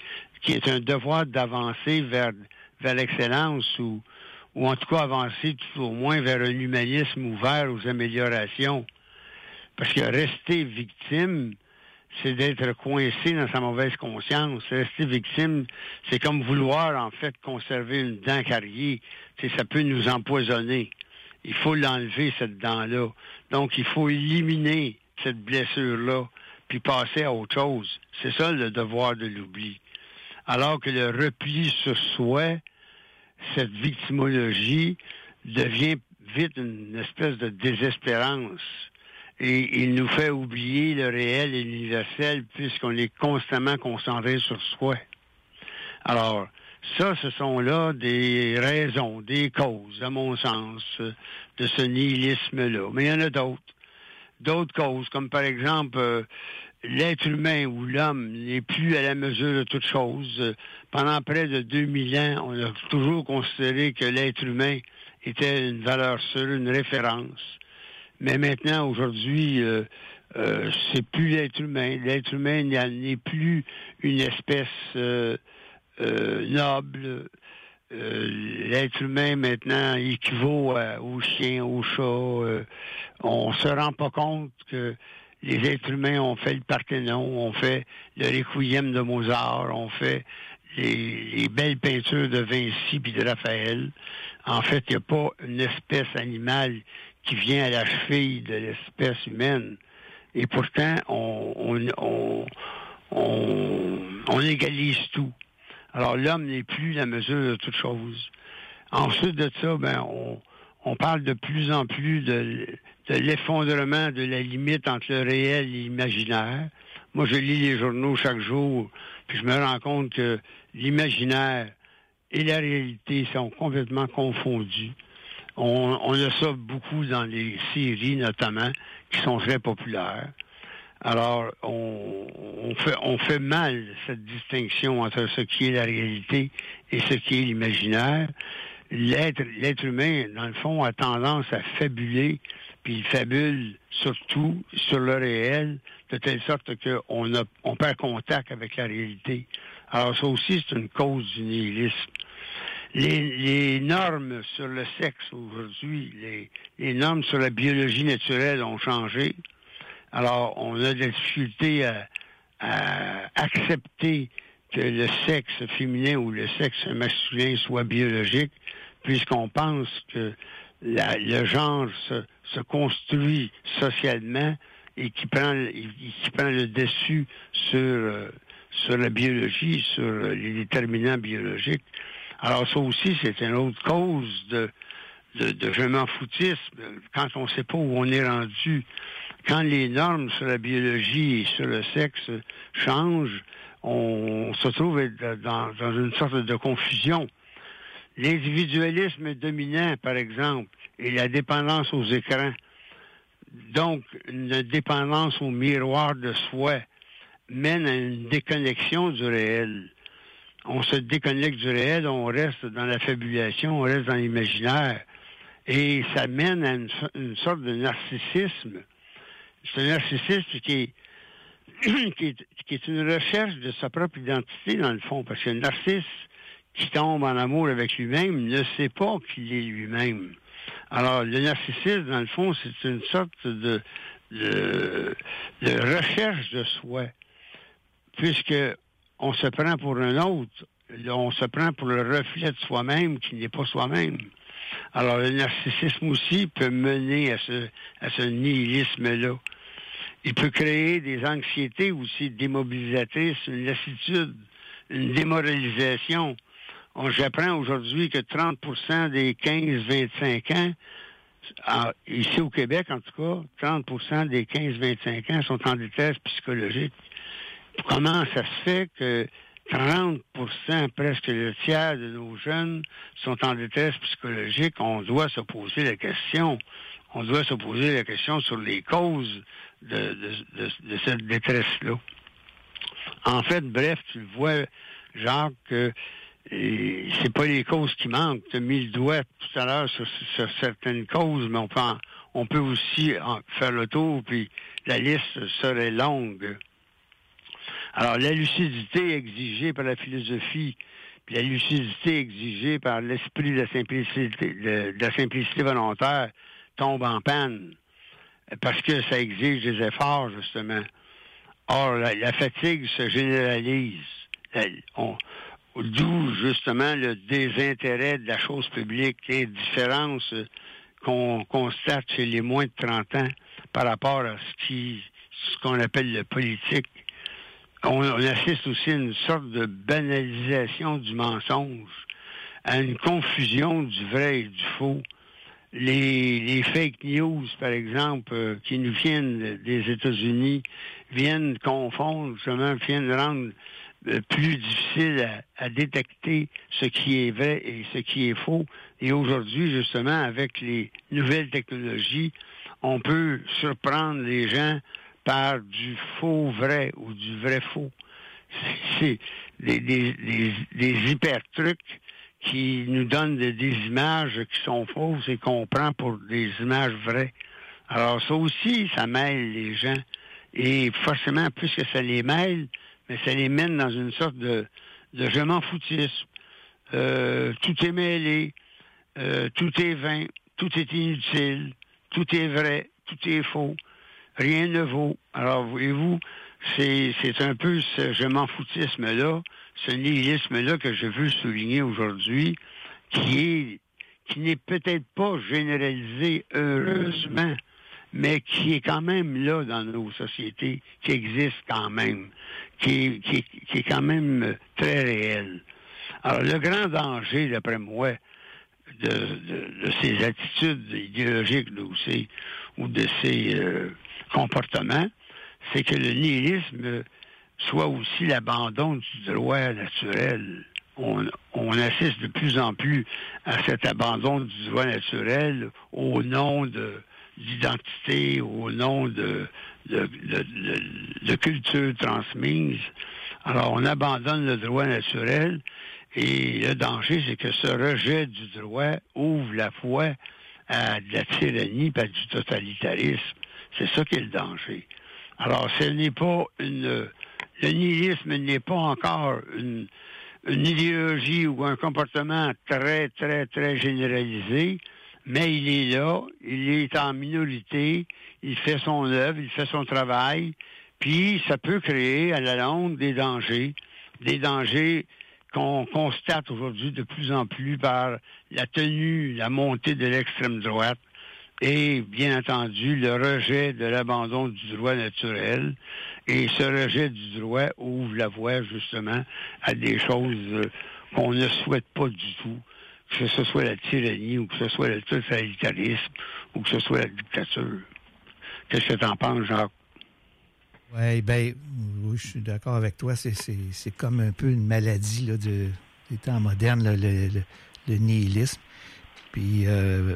F: qui est un devoir d'avancer vers l'excellence ou en tout cas avancer tout au moins vers un humanisme ouvert aux améliorations. Parce que rester victime, c'est d'être coincé dans sa mauvaise conscience. Rester victime, c'est comme vouloir, en fait, conserver une dent carriée. Ça peut nous empoisonner. Il faut l'enlever, cette dent-là. Donc, il faut éliminer cette blessure-là, puis passer à autre chose. C'est ça, le devoir de l'oubli. Alors que le repli sur soi, cette victimologie, devient vite une espèce de désespérance. Et il nous fait oublier le réel et l'universel puisqu'on est constamment concentré sur soi. Alors, ça, ce sont là des raisons, des causes, à mon sens, de ce nihilisme-là. Mais il y en a d'autres. D'autres causes, comme par exemple, l'être humain ou l'homme n'est plus à la mesure de toute chose. Pendant près de 2000 ans, on a toujours considéré que l'être humain était une valeur sûre, une référence. Mais maintenant, aujourd'hui, c'est plus l'être humain. L'être humain n'est plus une espèce noble. L'être humain, maintenant, équivaut aux chiens, aux chats. On se rend pas compte que les êtres humains ont fait le Parthénon, ont fait le Requiem de Mozart, ont fait les belles peintures de Vinci puis de Raphaël. En fait, il n'y a pas une espèce animale qui vient à la cheville de l'espèce humaine. Et pourtant, on égalise tout. Alors, l'homme n'est plus la mesure de toute chose. Ensuite de ça, on parle de plus en plus de l'effondrement de la limite entre le réel et l'imaginaire. Moi, je lis les journaux chaque jour, puis je me rends compte que l'imaginaire et la réalité sont complètement confondus. On a ça beaucoup dans les séries, notamment, qui sont très populaires. Alors, on fait mal cette distinction entre ce qui est la réalité et ce qui est l'imaginaire. L'être humain, dans le fond, a tendance à fabuler, puis il fabule surtout sur le réel, de telle sorte qu'on perd contact avec la réalité. Alors, ça aussi, c'est une cause du nihilisme. Les normes sur le sexe aujourd'hui, les normes sur la biologie naturelle ont changé. Alors, on a des difficultés à accepter que le sexe féminin ou le sexe masculin soit biologique, puisqu'on pense que le genre se construit socialement et qui prend le dessus sur la biologie, sur les déterminants biologiques. Alors ça aussi, c'est une autre cause de je m'en foutisme quand on ne sait pas où on est rendu. Quand les normes sur la biologie et sur le sexe changent, on se trouve dans une sorte de confusion. L'individualisme dominant, par exemple, et la dépendance aux écrans, donc une dépendance au miroir de soi, mène à une déconnexion du réel. On se déconnecte du réel, on reste dans la fabulation, on reste dans l'imaginaire. Et ça mène à une sorte de narcissisme. C'est un narcissisme qui est une recherche de sa propre identité, dans le fond, parce qu'un narcisse qui tombe en amour avec lui-même ne sait pas qu'il est lui-même. Alors, le narcissisme, dans le fond, c'est une sorte de recherche de soi, puisque on se prend pour un autre, on se prend pour le reflet de soi-même qui n'est pas soi-même. Alors, le narcissisme aussi peut mener à ce nihilisme-là. Il peut créer des anxiétés aussi démobilisatrices, une lassitude, une démoralisation. J'apprends aujourd'hui que 30% des 15-25 ans, ici au Québec en tout cas, 30% des 15-25 ans sont en détresse psychologique. Comment ça se fait que 30%, presque le tiers de nos jeunes sont en détresse psychologique? On doit se poser la question. On doit se poser la question sur les causes de cette détresse-là. En fait, bref, tu le vois, Jacques, que c'est pas les causes qui manquent. Tu as mis le doigt tout à l'heure sur certaines causes, mais on peut aussi faire le tour, puis la liste serait longue. Alors, la lucidité exigée par la philosophie, puis la lucidité exigée par l'esprit de la simplicité volontaire tombe en panne, parce que ça exige des efforts, justement. Or, la fatigue se généralise. D'où, justement, le désintérêt de la chose publique, l'indifférence qu'on constate chez les moins de 30 ans par rapport à ce qu'on appelle le politique. On assiste aussi à une sorte de banalisation du mensonge, à une confusion du vrai et du faux. Les fake news, par exemple, qui nous viennent des États-Unis, viennent confondre, justement, viennent rendre plus difficile à détecter ce qui est vrai et ce qui est faux. Et aujourd'hui, justement, avec les nouvelles technologies, on peut surprendre les gens par du faux vrai ou du vrai faux. C'est des hyper-trucs qui nous donnent des images qui sont fausses et qu'on prend pour des images vraies. Alors ça aussi, ça mêle les gens. Et forcément, plus que ça les mêle, mais ça les mène dans une sorte de je m'en foutisme. Tout est mêlé, tout est vain, tout est inutile, tout est vrai, tout est faux, rien ne vaut. Alors, voyez-vous, c'est un peu ce je m'en foutisme-là, ce nihilisme-là que je veux souligner aujourd'hui, qui n'est peut-être pas généralisé heureusement, mais qui est quand même là dans nos sociétés, qui existe quand même, qui est quand même très réel. Alors, le grand danger, d'après moi, de ces attitudes idéologiques ou de ces comportements, c'est que le nihilisme soit aussi l'abandon du droit naturel. On assiste de plus en plus à cet abandon du droit naturel au nom d'identité, au nom de culture transmise. Alors, on abandonne le droit naturel et le danger, c'est que ce rejet du droit ouvre la voie à de la tyrannie et à du totalitarisme. C'est ça qui est le danger. Alors, ce n'est pas le nihilisme n'est pas encore une idéologie ou un comportement très, très, très généralisé, mais il est là, il est en minorité, il fait son œuvre, il fait son travail, puis ça peut créer à la longue des dangers qu'on constate aujourd'hui de plus en plus par la montée de l'extrême droite et, bien entendu, le rejet de l'abandon du droit naturel. Et ce rejet du droit ouvre la voie, justement, à des choses qu'on ne souhaite pas du tout, que ce soit la tyrannie ou que ce soit le totalitarisme ou que ce soit la dictature. Qu'est-ce que tu en penses, Jacques?
D: Oui, je suis d'accord avec toi. C'est comme un peu une maladie là, des temps modernes, là, le nihilisme. Puis,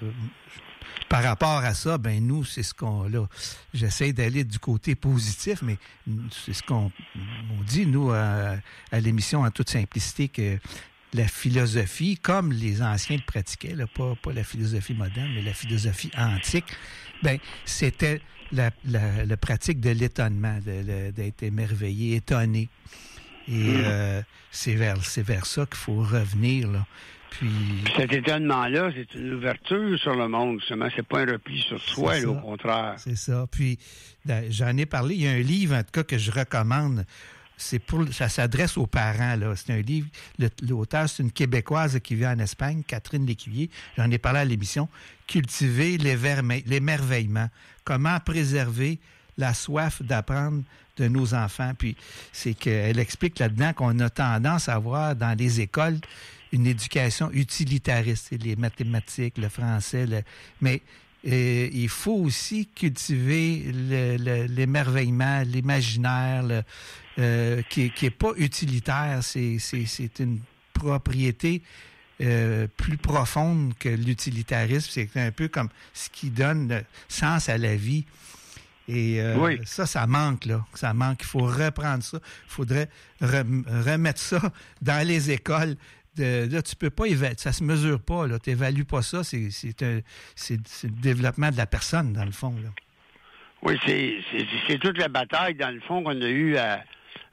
D: par rapport à ça, nous, c'est ce qu'on... là, j'essaie d'aller du côté positif, mais c'est ce qu'on dit, nous, à l'émission, en toute simplicité, que la philosophie, comme les anciens le pratiquaient, là, pas la philosophie moderne, mais la philosophie antique, c'était la pratique de l'étonnement, d'être émerveillé, étonné. Et c'est vers ça qu'il faut revenir, là. Puis
F: cet étonnement-là, c'est une ouverture sur le monde, justement. C'est pas un repli sur soi, là, au contraire.
D: C'est ça. Puis, j'en ai parlé. Il y a un livre, en tout cas, que je recommande. Ça s'adresse aux parents, là. C'est un livre. L'auteur, c'est une Québécoise qui vit en Espagne, Catherine Lécuyer. J'en ai parlé à l'émission. Cultiver l'émerveillement. Comment préserver la soif d'apprendre de nos enfants. Puis, c'est qu'elle explique là-dedans qu'on a tendance à avoir dans les écoles une éducation utilitariste, les mathématiques, le français, mais il faut aussi cultiver l'émerveillement, l'imaginaire, qui est pas utilitaire. C'est une propriété plus profonde que l'utilitarisme. C'est un peu comme ce qui donne sens à la vie. Et oui. Ça manque, là. Ça manque. Il faut reprendre ça. Il faudrait remettre ça dans les écoles. Là, tu peux pas ça se mesure pas, là. Tu n'évalues pas ça. C'est le développement de la personne, dans le fond, là.
F: Oui, c'est toute la bataille, dans le fond, qu'on a eu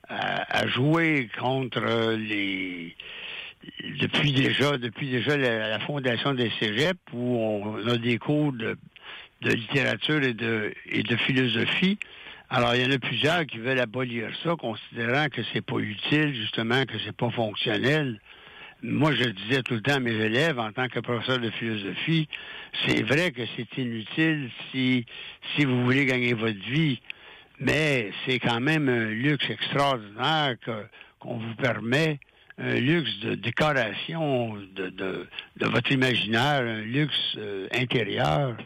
F: à jouer contre les... Depuis déjà la fondation des cégeps, où on a des cours de littérature et de philosophie. Alors, il y en a plusieurs qui veulent abolir ça, considérant que c'est pas utile, justement, que c'est pas fonctionnel. Moi, je disais tout le temps à mes élèves, en tant que professeur de philosophie, c'est vrai que c'est inutile si vous voulez gagner votre vie, mais c'est quand même un luxe extraordinaire qu'on vous permet, un luxe de décoration de votre imaginaire, un luxe intérieur.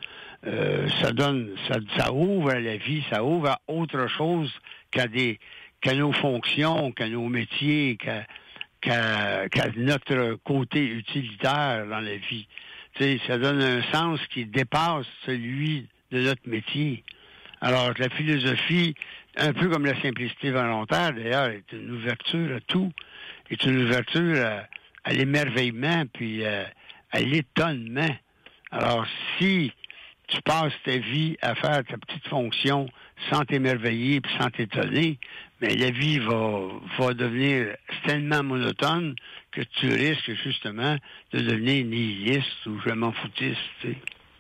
F: Ça ouvre à la vie, ça ouvre à autre chose qu'à nos fonctions, qu'à nos métiers, qu'à notre côté utilitaire dans la vie. Tu sais, ça donne un sens qui dépasse celui de notre métier. Alors, la philosophie, un peu comme la simplicité volontaire, d'ailleurs, est une ouverture à tout, est une ouverture à l'émerveillement, puis à l'étonnement. Alors, si tu passes ta vie à faire ta petite fonction sans t'émerveiller puis sans t'étonner, mais la vie va devenir tellement monotone que tu risques justement de devenir nihiliste ou je m'en foutiste, tu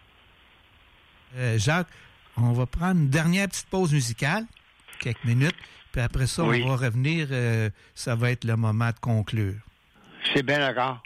F: sais.
D: Jacques, on va prendre une dernière petite pause musicale, quelques minutes, puis après ça,
F: oui.
D: On va revenir, ça va être le moment de conclure.
F: C'est bien d'accord.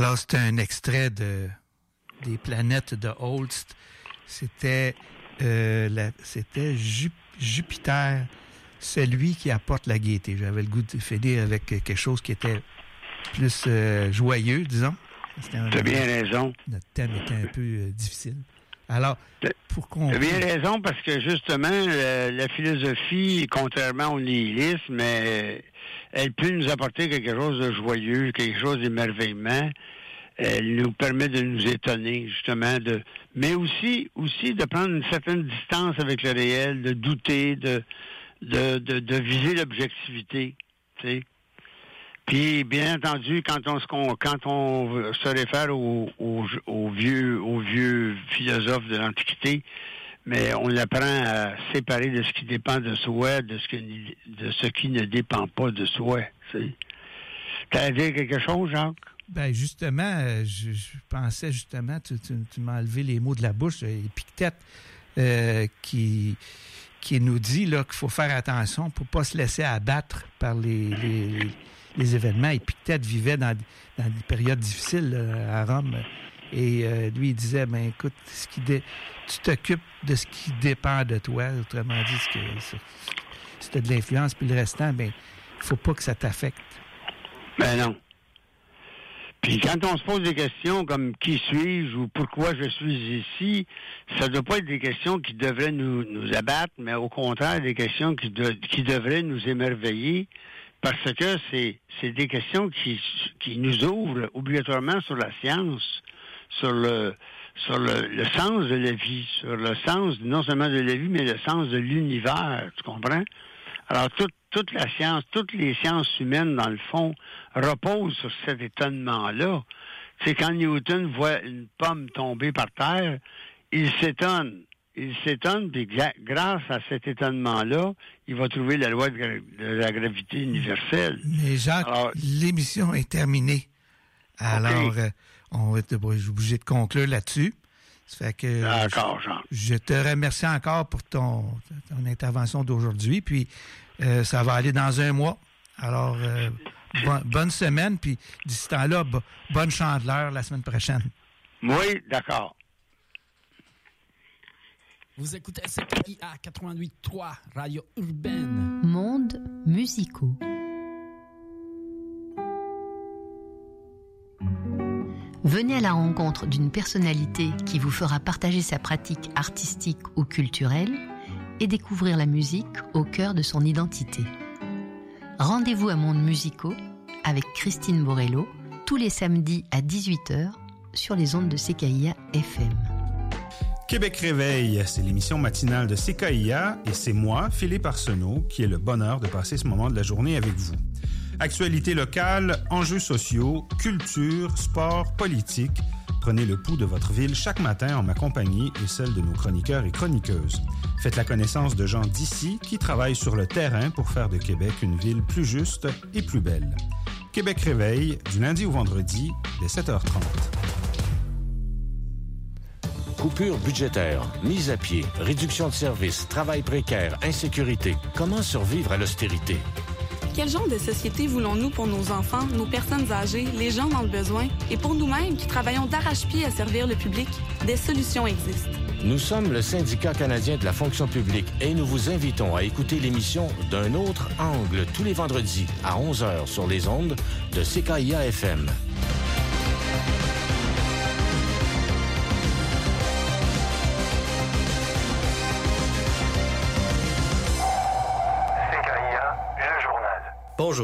D: Alors, c'était un extrait des planètes de Holst. C'était Jupiter, celui qui apporte la gaieté. J'avais le goût de finir avec quelque chose qui était plus joyeux, disons.
F: T'as bien raison.
D: Notre thème était un peu difficile. Alors, pour qu'on...
F: T'as bien raison, parce que justement, la philosophie, contrairement au nihilisme, elle peut nous apporter quelque chose de joyeux, quelque chose d'émerveillement. Elle nous permet de nous étonner, justement, mais aussi de prendre une certaine distance avec le réel, de douter, de viser l'objectivité, tu sais. Puis, bien entendu, quand on se réfère aux vieux philosophes de l'Antiquité, mais on apprend à séparer de ce qui dépend de soi, de ce qui ne dépend pas de soi. Tu as dit quelque chose, Jacques?
D: Ben justement, je pensais justement, tu m'as enlevé les mots de la bouche, Épictète qui nous dit là qu'il faut faire attention pour pas se laisser abattre par les événements. Épictète vivait dans des périodes difficiles là, à Rome. Et lui, il disait, ben écoute, tu t'occupes de ce qui dépend de toi. Autrement dit, si tu as de l'influence, puis le restant, ben il faut pas que ça t'affecte.
F: Ben non. Puis quand on se pose des questions comme « qui suis-je » ou « pourquoi je suis ici », ça ne doit pas être des questions qui devraient nous abattre, mais au contraire, des questions qui devraient nous émerveiller, parce que c'est des questions qui nous ouvrent obligatoirement sur la science, sur le sens de la vie, sur le sens non seulement de la vie, mais le sens de l'univers, tu comprends? Alors, toute la science, toutes les sciences humaines, dans le fond, reposent sur cet étonnement-là. C'est quand Newton voit une pomme tomber par terre, il s'étonne. Il s'étonne, puis grâce à cet étonnement-là, il va trouver la loi de la gravité universelle.
D: Mais Jacques, l'émission est terminée. Alors,
F: okay.
D: On va être obligé de conclure là-dessus. Ça fait que
F: d'accord, Jean.
D: Je te remercie encore pour ton intervention d'aujourd'hui. Puis, ça va aller dans un mois. Alors, bonne semaine. Puis, d'ici ce temps-là, bonne chandeleur la semaine prochaine.
F: Oui, d'accord.
H: Vous écoutez CKIA 88.3, Radio Urbaine.
I: Monde musicaux. Venez à la rencontre d'une personnalité qui vous fera partager sa pratique artistique ou culturelle et découvrir la musique au cœur de son identité. Rendez-vous à Monde musicaux avec Christine Borello tous les samedis à 18h sur les ondes de CKIA FM.
J: Québec Réveil, c'est l'émission matinale de CKIA et c'est moi, Philippe Arsenault, qui ai le bonheur de passer ce moment de la journée avec vous. Actualités locales, enjeux sociaux, culture, sport, politique. Prenez le pouls de votre ville chaque matin en ma compagnie et celle de nos chroniqueurs et chroniqueuses. Faites la connaissance de gens d'ici qui travaillent sur le terrain pour faire de Québec une ville plus juste et plus belle. Québec Réveil, du lundi au vendredi, dès 7h30.
K: Coupure budgétaire, mise à pied, réduction de services, travail précaire, insécurité. Comment survivre à l'austérité?
L: Quel genre de société voulons-nous pour nos enfants, nos personnes âgées, les gens dans le besoin et pour nous-mêmes qui travaillons d'arrache-pied à servir le public? Des solutions existent.
K: Nous sommes le syndicat canadien de la fonction publique et nous vous invitons à écouter l'émission D'un autre angle tous les vendredis à 11h sur les ondes de CKIA FM.
C: Bonjour.